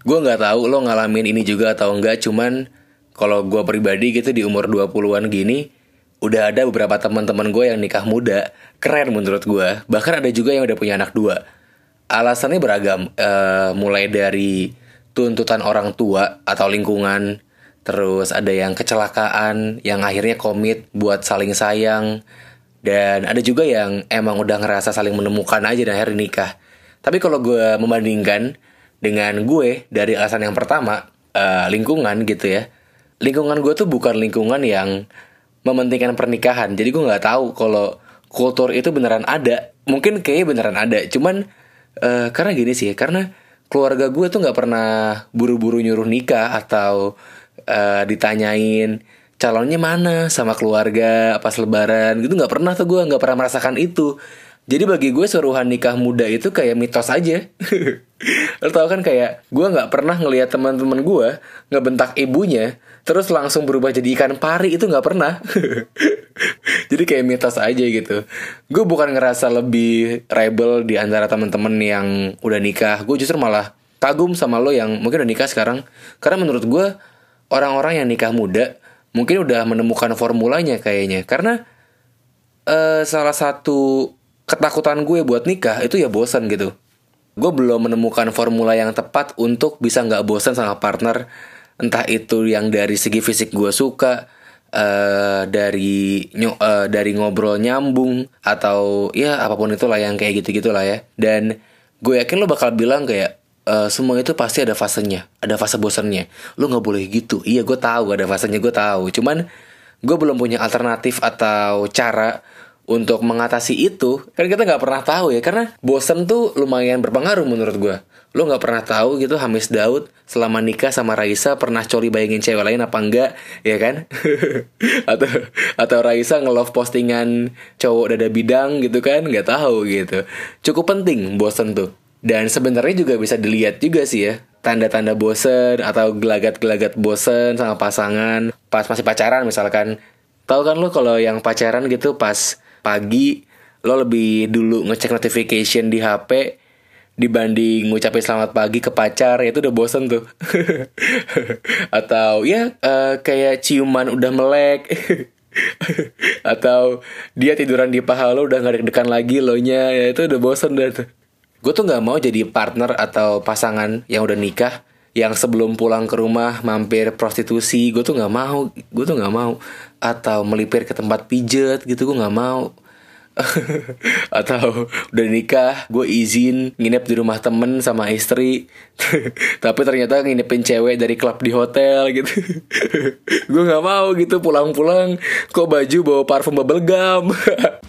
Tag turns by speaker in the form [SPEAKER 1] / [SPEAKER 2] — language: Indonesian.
[SPEAKER 1] Gue nggak tahu lo ngalamin ini juga atau enggak, cuman kalau gue pribadi gitu di umur 20-an gini, udah ada beberapa teman-teman gue yang nikah muda. Keren menurut gue. Bahkan ada juga yang udah punya anak dua. Alasannya beragam, mulai dari tuntutan orang tua atau lingkungan, terus ada yang kecelakaan, yang akhirnya komit buat saling sayang, dan ada juga yang emang udah ngerasa saling menemukan aja dan akhirnya nikah. Tapi kalau gue membandingkan dengan gue dari alasan yang pertama, lingkungan gitu ya. Lingkungan gue tuh bukan lingkungan yang mementingkan pernikahan. Jadi gue nggak tahu kalau kultur itu beneran ada. Mungkin kayaknya beneran ada. Cuman karena gini sih, karena keluarga gue tuh nggak pernah buru-buru nyuruh nikah atau ditanyain calonnya mana sama keluarga pas lebaran gitu, nggak pernah tuh, gue nggak pernah merasakan itu. Jadi bagi gue suruhan nikah muda itu kayak mitos aja. Lo tau kan, kayak gue nggak pernah ngelihat teman-teman gue ngebentak ibunya terus langsung berubah jadi ikan pari, itu nggak pernah. Jadi kayak mitos aja gitu. Gue bukan ngerasa lebih rebel di antara teman-teman yang udah nikah. Gue justru malah kagum sama lo yang mungkin udah nikah sekarang. Karena menurut gue orang-orang yang nikah muda mungkin udah menemukan formulanya kayaknya. Karena salah satu ketakutan gue buat nikah itu ya bosan gitu. Gue belum menemukan formula yang tepat untuk bisa gak bosan sama partner. Entah itu yang dari segi fisik gue suka, dari ngobrol nyambung, atau ya apapun itulah yang kayak gitu-gitu lah ya. Dan gue yakin lo bakal bilang kayak semua itu pasti ada fasenya, ada fase bosannya. Lo gak boleh gitu. Iya, gue tahu ada fasenya, gue tahu. Cuman gue belum punya alternatif atau cara untuk mengatasi itu. Kan kita gak pernah tahu ya, karena bosen tuh lumayan berpengaruh menurut gue. Lo gak pernah tahu gitu Hamis Daud selama nikah sama Raisa pernah coli bayangin cewek lain apa enggak, ya kan? atau Raisa nge-love postingan cowok dada bidang gitu kan, gak tahu gitu. Cukup penting bosen tuh. Dan sebenarnya juga bisa dilihat juga sih ya, tanda-tanda bosen atau gelagat-gelagat bosen sama pasangan pas masih pacaran misalkan. Tahu kan lo kalau yang pacaran gitu pas pagi lo lebih dulu ngecek notification di HP dibanding ngucapin selamat pagi ke pacar, ya itu udah bosen tuh. Atau ya kayak ciuman udah melek. Atau dia tiduran di paha lo udah gak deg-degan lagi lo nya, ya itu udah bosen dah tuh. Gue tuh gak mau jadi partner atau pasangan yang udah nikah yang sebelum pulang ke rumah mampir prostitusi. Gue tuh gak mau. Atau melipir ke tempat pijet gitu, gue gak mau. Atau udah nikah, gue izin nginep di rumah temen sama istri, tapi ternyata nginepin cewek dari klub di hotel gitu. Gue gak mau gitu, pulang-pulang kok baju bawa parfum bubble gum.